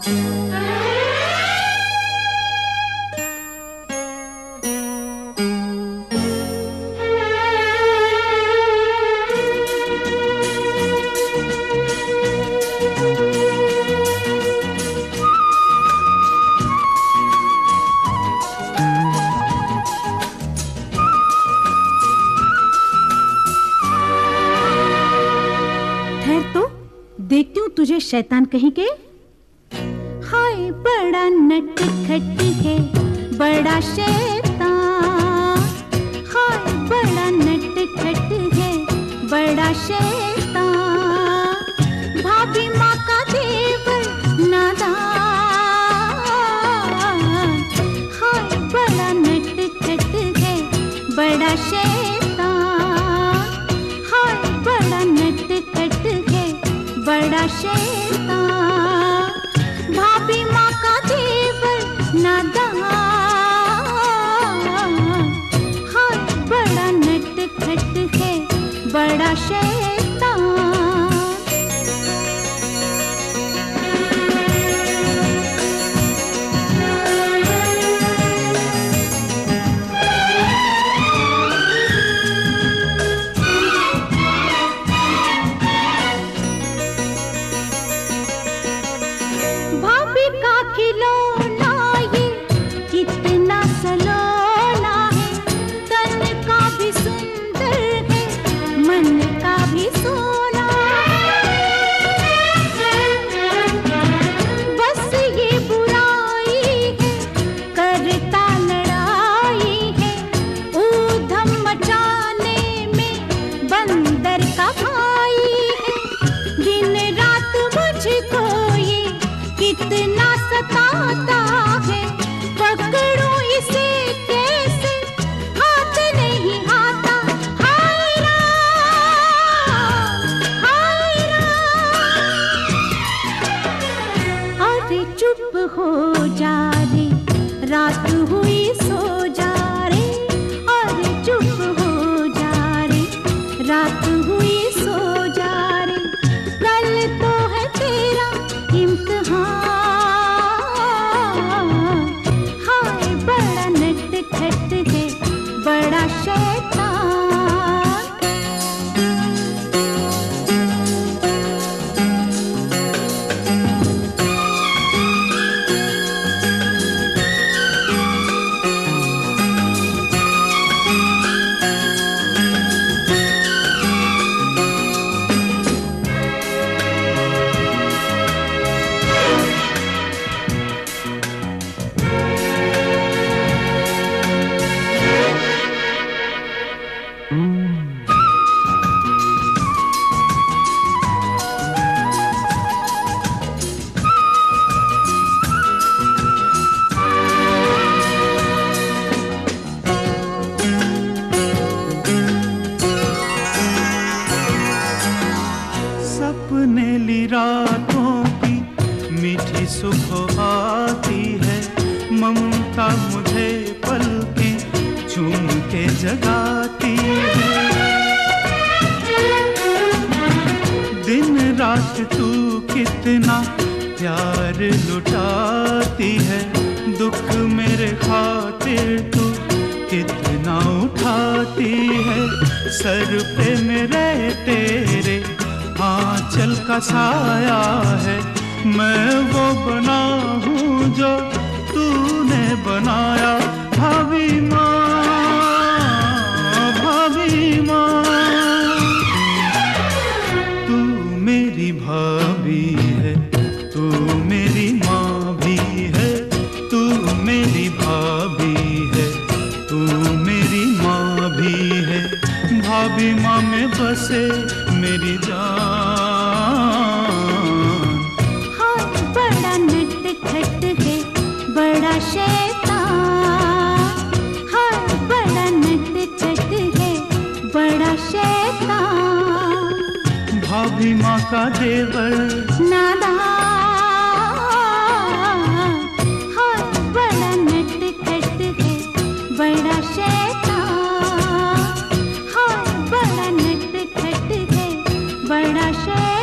देखती हूँ तुझे शैतान कहीं के। हाय बड़ा नटखट है बड़ा शैतान, हाय बड़ा नटखट है बड़ा शैतान, भाभी माँ का देवर नादान, हाय बड़ा नटखट है बड़ा शैतान, हाय बड़ा नटखट है बड़ा शैतान, भाभी माँ का देवर नादान, हाय बड़ा नटखट है बड़ा शैतान। भाभी का खिलौना ये कितना सलोना है, तन का भी सुंदर है मन का भी सोना है, बस ये बुराई है करता लड़ाई है, ऊधम मचाने में बंदर का भाई है, दिन रात मुझको ये कितना सताता है, पकड़ूं इसे कैसे हाथ नहीं आता, हाय राम हाय राम। अरे चुप हो जा रे रात हुई सो जा रे, अरे चुप हो जा रे रात हुई सो जा रे, कल तो है तेरा इम्तिहान, हाय बड़ा नटखट है बड़ा शैतान। सपने ली रातों की मीठी सुबह आती है, ममता मुझे पलकें चूम के जगाती है, दिन रात तू कितना प्यार लुटाती है, दुख मेरे खातिर तू कितना उठाती है, सर पे मेरे तेरे आंचल का साया है, मैं वो बना हूँ जो तूने बनाया, भाभी माँ भाभी माँ, तू मेरी भाभी है, तू मेरी माँ भी है, तू मेरी भाभी है, तू मेरी माँ भी है, भाभी माँ में बसे मेरी जान, हाय बड़ा नटखट है बड़ा शैतान, हाय बड़ा नटखट है बड़ा शैतान, भाभी माँ का देवर नादान, हाय बड़ा नटखट है बड़ा शैतान, हाय बड़ा नटखट है बड़ा शैतान।